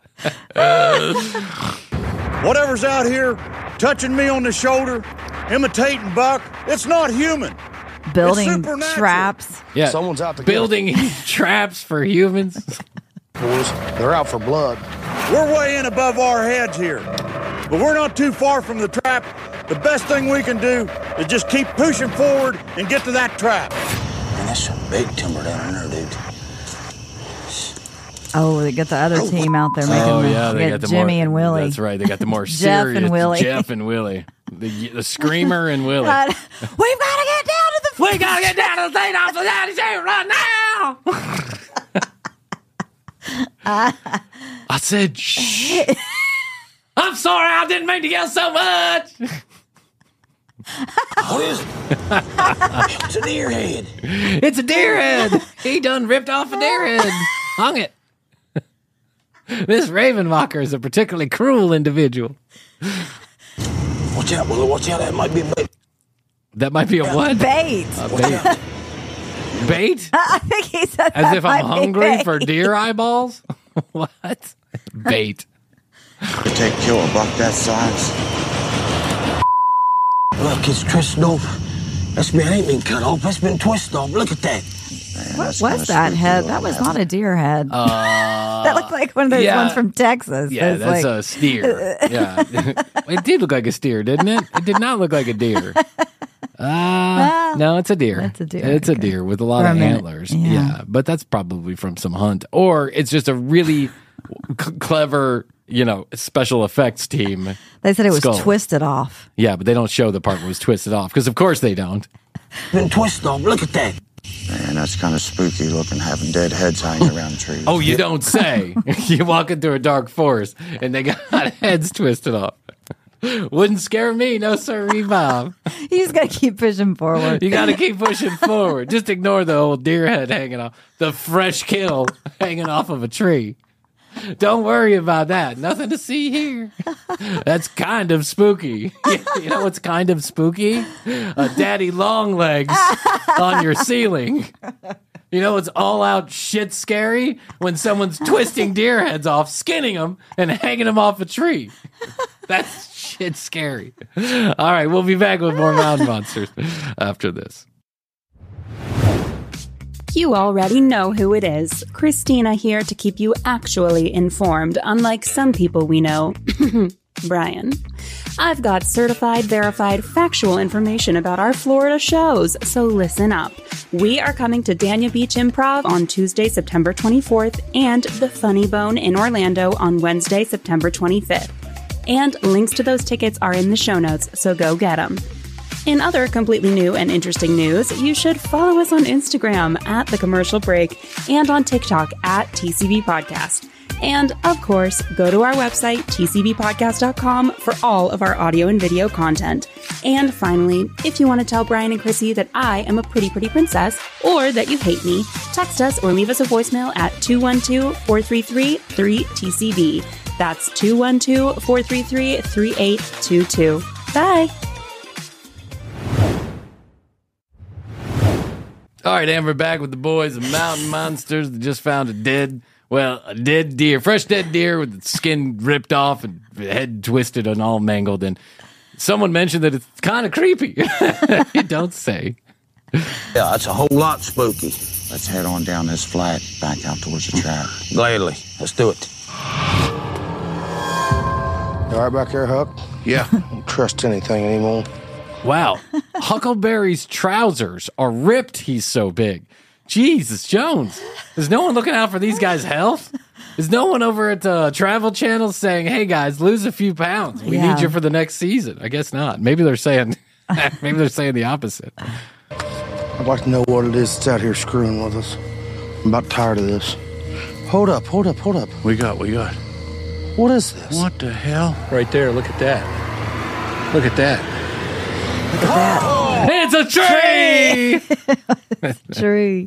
Whatever's out here touching me on the shoulder, imitating Buck, it's not human. Building It's supernatural. traps. Yeah, Someone's out to get building traps for humans. boys. They're out for blood. We're way in above our heads here, but we're not too far from the trap. The best thing we can do is just keep pushing forward and get to that trap. Man, that's some big timber down there, dude. Oh, they got the other team out there making Oh the, yeah, they got got the Jimmy more, and Willie. That's right. They got the more Jeff and serious Willie. Jeff and Willie, the the screamer and Willie. God, we've got to get down to the. We gotta get down to the thing off the daddy chair right now. I said, shh. I'm sorry, I didn't mean to yell so much. What is it? It's a deer head. It's a deer head. He done ripped off a deer head. Hung it. This Ravenmocker is a particularly cruel individual. Watch out, Willow. Watch out. That might be a bait. That might be a what? Bait. A bait. Bait? I think he said As that if I'm might be hungry bait. for deer eyeballs? What? Bait. You take kill a buck that size. Look, it's twisted off. That's been ain't been cut off. That's been twisted off. Look at that. Man, What that's was kinda that spooky head? looking, That was that not a deer head. Uh, that looked like one of those yeah. ones from Texas. Yeah, It's that's like, a steer. Yeah. It did look like a steer, didn't it? It did not look like a deer. Uh, no, it's a deer. It's a deer, It's a okay. deer with a lot For a of minute, antlers. yeah. Yeah. But that's probably from some hunt. Or it's just a really c- clever, you know, special effects team. They said it was skull. twisted off. Yeah, but they don't show the part where it was twisted off because, of course, they don't. Been twisted off. Look at that. Man, that's kind of spooky looking, having dead heads hanging around trees. Oh, you don't say. You walk into a dark forest and they got heads twisted off. Wouldn't scare me, no sirree, Bob. You just got to keep pushing forward. You got to keep pushing forward. Just ignore the old deer head hanging off, the fresh kill hanging off of a tree. Don't worry about that. Nothing to see here. That's kind of spooky. You know what's kind of spooky? A daddy long legs on your ceiling. You know what's all out shit scary? When someone's twisting deer heads off, skinning them, and hanging them off a tree. That's shit scary. All right, we'll be back with more Mountain Monsters after this. You already know who it is. Christina here to keep you actually informed, unlike some people we know. Brian. I've got certified, verified, factual information about our Florida shows, so listen up. We are coming to Dania Beach Improv on Tuesday, September twenty-fourth, and The Funny Bone in Orlando on Wednesday, September twenty-fifth. And links to those tickets are in the show notes, so go get them. In other completely new and interesting news, you should follow us on Instagram at The Commercial Break and on TikTok at T C B Podcast. And, of course, go to our website, T C B podcast dot com, for all of our audio and video content. And finally, if you want to tell Brian and Chrissy that I am a pretty, pretty princess, or that you hate me, text us or leave us a voicemail at two one two, four three three, three T C B. That's two one two, four three three, three eight two two. Bye! All right, and we're back with the boys of Mountain Monsters that just found a dead, well, a dead deer, fresh dead deer with its skin ripped off and head twisted and all mangled. And someone mentioned that it's kind of creepy. You don't say. Yeah, that's a whole lot spooky. Let's head on down this flat, back out towards the trap. Gladly. Let's do it. You all right back there, Huck? Yeah. Don't trust anything anymore. Wow. Huckleberry's trousers are ripped. He's so big. Jesus, Jones. Is no one looking out for these guys' health? Is no one over at uh, Travel Channel saying, hey, guys, lose a few pounds. We Yeah. need you for the next season? I guess not. Maybe they're saying maybe they're saying the opposite. I'd like to know what it is that's out here screwing with us. I'm about tired of this. Hold up, hold up, hold up. We got, we got. What is this? What the hell? Right there, look at that. Look at that. Look at It's a tree! that tree.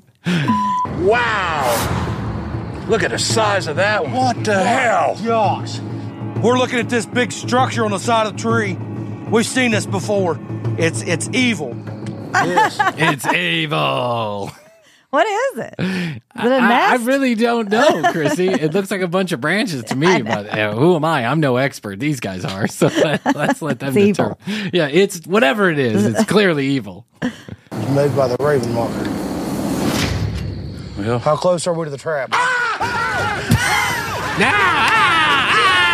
Wow! Look at the size of that one. What the hell? Gosh. We're looking at this big structure on the side of the tree. We've seen this before. It's it's evil. It's evil. What is it? Is it a I, I nest? really don't know, Chrissy. It looks like a bunch of branches to me, but uh, who am I? I'm no expert. These guys are, so let, let's let them It's determine. Yeah, it's whatever it is. It's clearly evil. It's made by the Ravenmocker. Well, How close are we to the trap? Now! Ah!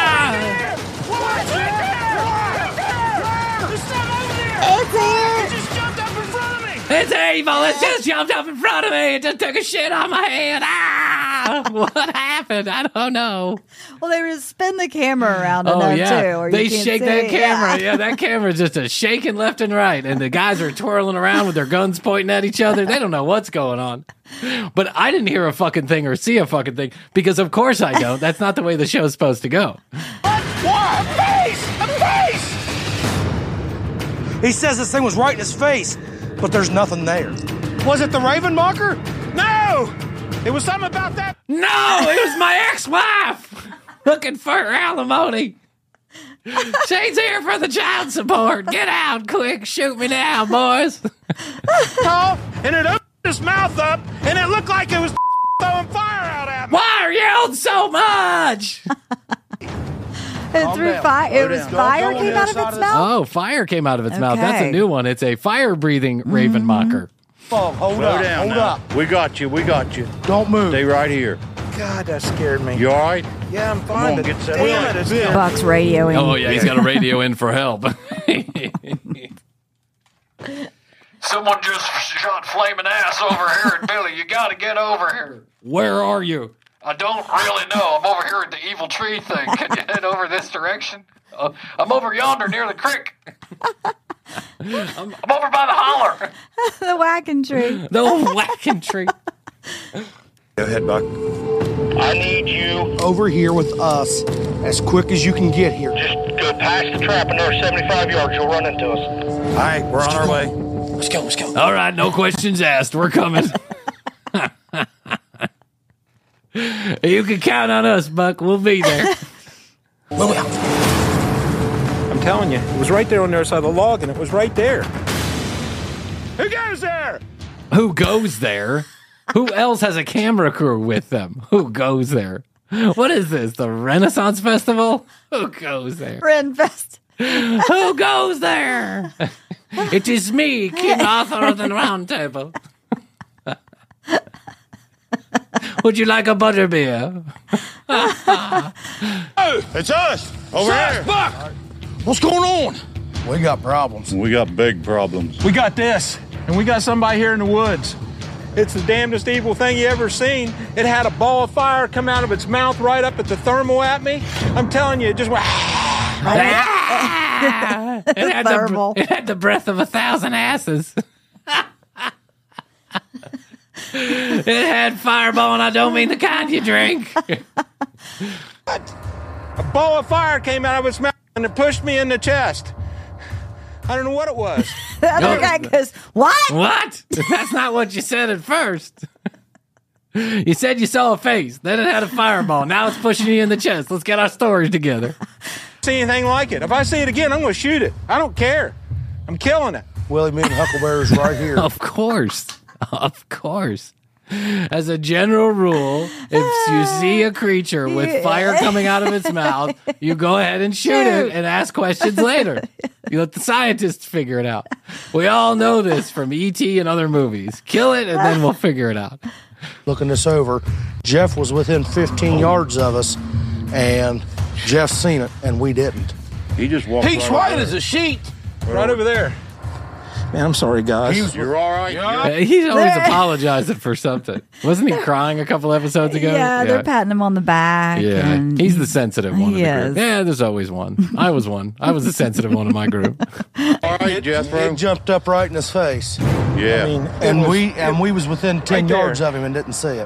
It's evil! It just jumped up in front of me! It just took a shit on my head! Ah! What happened? I don't know. Well, they just spin the camera around Oh, enough, yeah. too. Or They you can't shake see. that camera. Yeah. Yeah, that camera's just a shaking left and right. And the guys are twirling around with their guns pointing at each other. They don't know what's going on. But I didn't hear a fucking thing or see a fucking thing because, of course, I don't. That's not the way the show's supposed to go. What? A face! A face! He says this thing was right in his face, but there's nothing there. Was it the Raven Marker? No! It was something about that. No, it was my ex-wife looking for her alimony. Shane's here for the child support. Get out quick. Shoot me now, boys. Tall, and it opened his mouth up, and it looked like it was throwing fire out at me. Why are you yelling so much? It threw fire. It was down. fire Don't go came on out the of other its side mouth. Oh, fire came out of its mouth. That's a Okay. new one. It's a fire-breathing raven mocker. Oh, hold Slow up, down hold now. up. We got you. We got you. Don't move. Stay right here. God, that scared me. You all right? Yeah, I'm Come fine. on, but get set. damn it, it's still. Buck's radioing. Oh, yeah, he's got a radio in for help. Someone just shot flaming ass over here at Billy. You gotta get over here. Where are you? I don't really know. I'm over here at the evil tree thing. Can you head over this direction? Uh, I'm over yonder near the creek. I'm, I'm over by the holler. The whacking tree. The whacking tree. Go ahead, Buck. I need you. Over here with us as quick as you can get here. Just go past the trap another seventy-five yards. You'll run into us. All right, we're on our way. Let's go, let's go. All right, no questions asked. We're coming. You can count on us, Buck. We'll be there. Where we at? I'm telling you, it was right there on the other side of the log, and it was right there. Who goes there? Who goes there? Who else has a camera crew with them? Who goes there? What is this? The Renaissance Festival? Who goes there? Renfest. Who goes there? It is me, King Arthur of the Round Table. Would you like a butterbeer? It's us. Over here. Buck! What's going on? We got problems. We got big problems. We got this, and we got somebody here in the woods. It's the damnedest evil thing you ever seen. It had a ball of fire come out of its mouth right up at the thermal at me. I'm telling you, it just went. Ah! it, had Thermal. the, it had the breath of a thousand asses. It had fireball, and I don't mean the kind you drink. A ball of fire came out of its mouth and it pushed me in the chest. I don't know what it was. The other No. guy goes, what? What? That's not what you said at first. You said you saw a face, then it had a fireball. Now it's pushing you in the chest. Let's get our stories together. See anything like it. If I see it again, I'm going to shoot it. I don't care. I'm killing it. Willie, me and Huckleberry's right here. Of course. Of course. As a general rule, if you see a creature with fire coming out of its mouth, you go ahead and shoot it and ask questions later. You let the scientists figure it out. We all know this from E T and other movies. Kill it, and then we'll figure it out. Looking this over, Jeff was within fifteen yards of us, and Jeff seen it, and we didn't. He just walked He's right white over as there. a sheet. Right over there. Man, I'm sorry, guys. You're all right? Uh, He's always apologizing for something. Wasn't he crying a couple episodes ago? Yeah, they're patting him on the back. Yeah, and he's the sensitive one. He of the group. is. Yeah, there's always one. I was one. I was the sensitive one in my group. All right, Jethro. It jumped up right in his face, Yeah. I mean, and it was- we and we was within ten Right there. yards of him and didn't see it.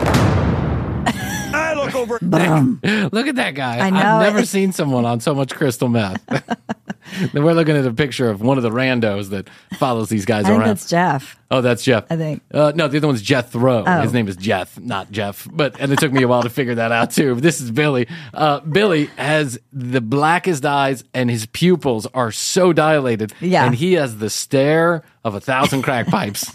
I look over. Boom. Look at that guy. I know I've never it. seen someone on so much crystal meth. Then we're looking at a picture of one of the randos that follows these guys I think around. that's Jeff. Oh, that's Jeff. I think. Uh, no, the other one's Jethro. Oh. His name is Jeff, not Jeff. But and it took me a while to figure that out too. This is Billy. Uh, Billy has the blackest eyes, and his pupils are so dilated. Yeah. and he has the stare of a thousand crack pipes.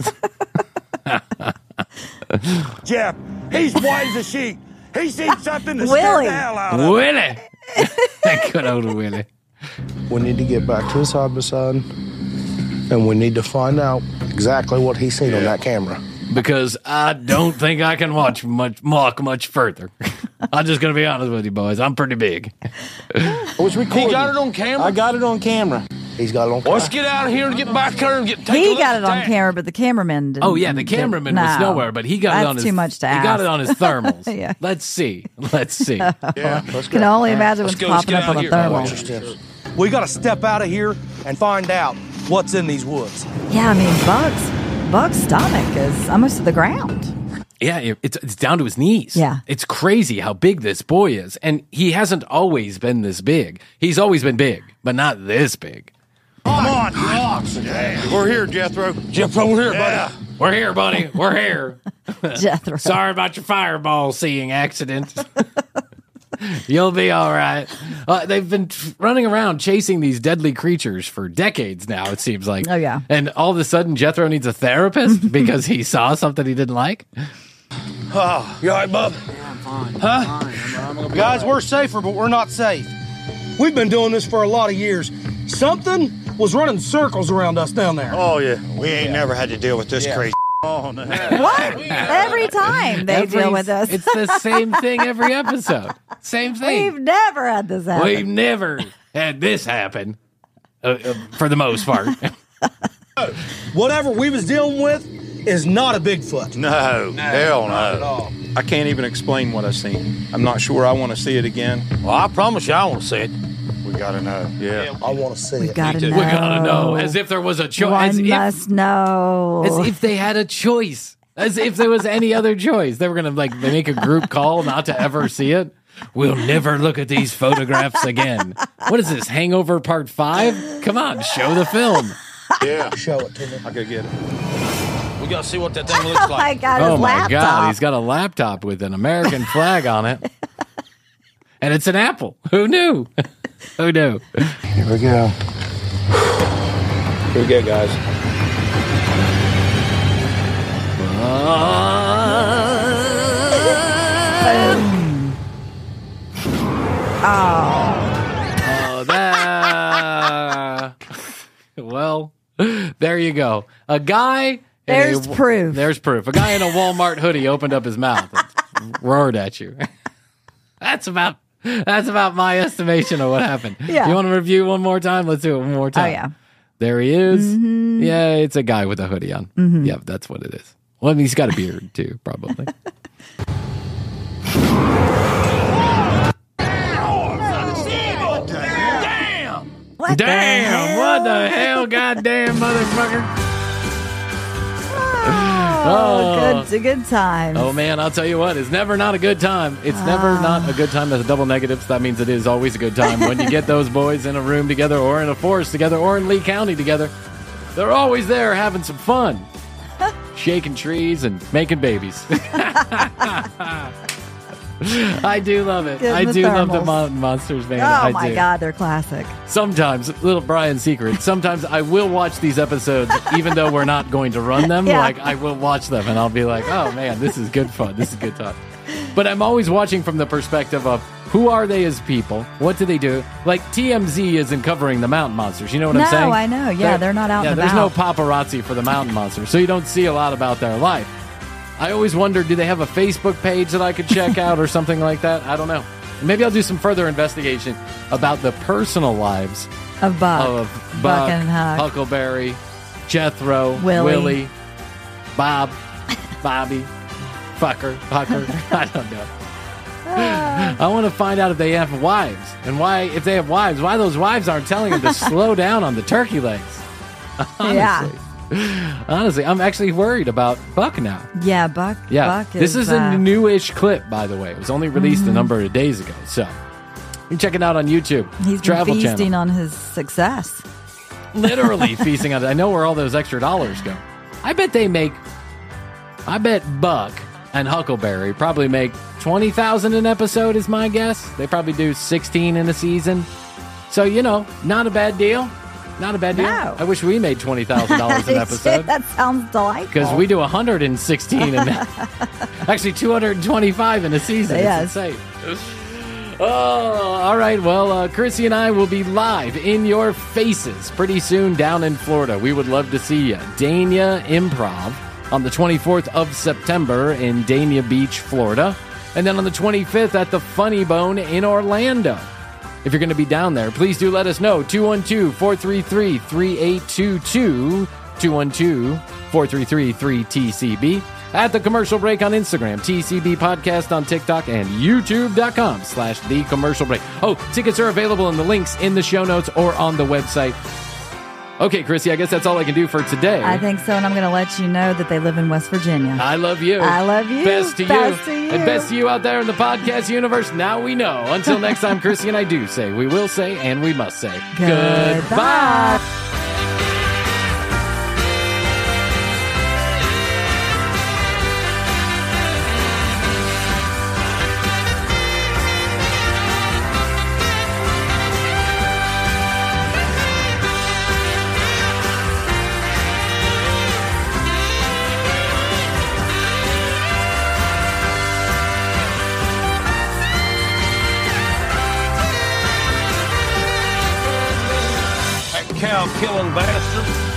Jeff, he's white as a sheet. He's seen something that Willie. scared the hell out of him. Willie, good old Willie. We need to get back to his side by side, and we need to find out exactly what he's seen on that camera. Because I don't think I can watch much, walk much further. I'm just going to be honest with you, boys. I'm pretty big. Was recording. He got it on camera? I got it on camera. He's got it on camera. Let's get out of here and get back there and get take a He look got at it on that. camera, but the cameraman didn't. Oh, yeah, the cameraman no. was nowhere, but he got That's it on his... too much to He ask. got it on his thermals. Yeah. Let's see. Let's see. Yeah, let's go. Can only imagine Let's what's go. Let's popping get up out on of the here. thermal. Watch your steps. We got to step out of here and find out what's in these woods. Yeah, I mean, Buck's, Buck's stomach is almost to the ground. Yeah, it- it's it's down to his knees. Yeah. It's crazy how big this boy is. And he hasn't always been this big. He's always been big, but not this big. Come on, we're here, Jethro. Jethro, we're here, Yeah. buddy. We're here, buddy. We're here. Jethro. Sorry about your fireball seeing accident. You'll be all right. Uh, they've been t- running around chasing these deadly creatures for decades now, it seems like. Oh, yeah. And all of a sudden, Jethro needs a therapist because he saw something he didn't like. Oh, you all right, bub? Huh? Guys, we're safer, but we're not safe. We've been doing this for a lot of years. Something was running circles around us down there. Oh, yeah. We ain't never had to deal with this Yeah. crazy. Oh, no. What? Every time they Every- deal with us. It's the same thing every episode. Same thing. We've never had this happen. We've never had this happen, uh, uh, for the most part. Whatever we was dealing with is not a Bigfoot. No, hell Not at no. all. I can't even explain what I've seen. I'm not sure I want to see it again. Well, I promise you I want to see it. We gotta know. Yeah. I want to see We've it. got to We know. gotta know, as if there was a choice. One As if, must know. as if they had a choice. As if there was any other choice. They were gonna like make a group call not to ever see it. We'll never look at these photographs again. What is this, Hangover Part Five? Come on, show the film. Yeah. Show it to me. I gotta get it. We got to see what that thing looks Oh my like. God, his Oh my laptop. God, he's got a laptop with an American flag on it. And it's an apple. Who knew? Who knew? Here we go. Here we go, guys. Oh, that. Well, there you go. A guy. in There's a- proof. There's proof. A guy in a Walmart hoodie opened up his mouth and roared at you. That's about. That's about my estimation of what happened. Yeah. You want to review one more time? Let's do it one more Oh, time. yeah. There he is. Yeah, it's a guy with a hoodie on. Yeah, that's what it is. Well, I mean, he's got a beard too, probably. What the Damn! hell? What the hell? Goddamn motherfucker! Oh, good, good times. Oh man, I'll tell you what, it's never not a good time. It's never not a good time. That's a double negative, so that means it is always a good time when you get those boys in a room together or in a forest together or in Lee County together. They're always there having some fun. Shaking trees and making babies. I do love it. Give I the do love the thermals. mountain monsters, man. Oh I my do. God, they're classic. Sometimes, little Brian's secret, sometimes I will watch these episodes even though we're not going to run them. Yeah. Like, I will watch them and I'll be like, oh man, this is good fun. This is good time. But I'm always watching from the perspective of who are they as people? What do they do? Like, T M Z isn't covering the mountain monsters. You know what No, I'm saying? I know. Yeah, they're not out Yeah, and there's about. no paparazzi for the mountain monsters. So you don't see a lot about their life. I always wonder, do they have a Facebook page that I could check out or something like that? I don't know. Maybe I'll do some further investigation about the personal lives Of Buck. of Buck Buck, and Huck. Huckleberry, Jethro, Willie. Willie, Bob, Bobby, Fucker, Fucker. I don't know. I want to find out if they have wives and why, if they have wives, why those wives aren't telling them to slow down on the turkey legs. Honestly. Yeah. Honestly, I'm actually worried about Buck now. Yeah, Buck. Yeah, Buck this is a uh, newish clip, by the way. It was only released a number of days ago, so you can check it out on YouTube. He's been Travel feasting Channel. on his success. Literally feasting on it. I know where all those extra dollars go. I bet they make. I bet Buck and Huckleberry probably make twenty thousand an episode. Is my guess. They probably do sixteen in a season. So you know, not a bad deal. Not a bad deal. No. I wish we made twenty thousand dollars an episode. That sounds delightful. Because we do one hundred sixteen in actually two hundred twenty-five in a season. Yes. It's insane. Oh, all right. Well, uh, Chrissy and I will be live in your faces pretty soon down in Florida. We would love to see you. Dania Improv on the twenty-fourth of September in Dania Beach, Florida. and then on the twenty-fifth at the Funny Bone in Orlando. If you're going to be down there, please do let us know. two one two, four three three, three eight two two, two one two, four three three, three T C B. At The Commercial Break on Instagram, T C B Podcast on TikTok, and YouTube.com slash The Commercial Break. Oh, tickets are available in the links in the show notes or on the website. Okay, Chrissy, I guess that's all I can do for today. I think so, and I'm going to let you know that they live in West Virginia. I love you. I love you. Best to, best you. to you. And best to you out there in the podcast universe. Now we know. Until next time, Chrissy and I do say, we will say, and we must say, Goodbye. Goodbye. Cow-killing bastard.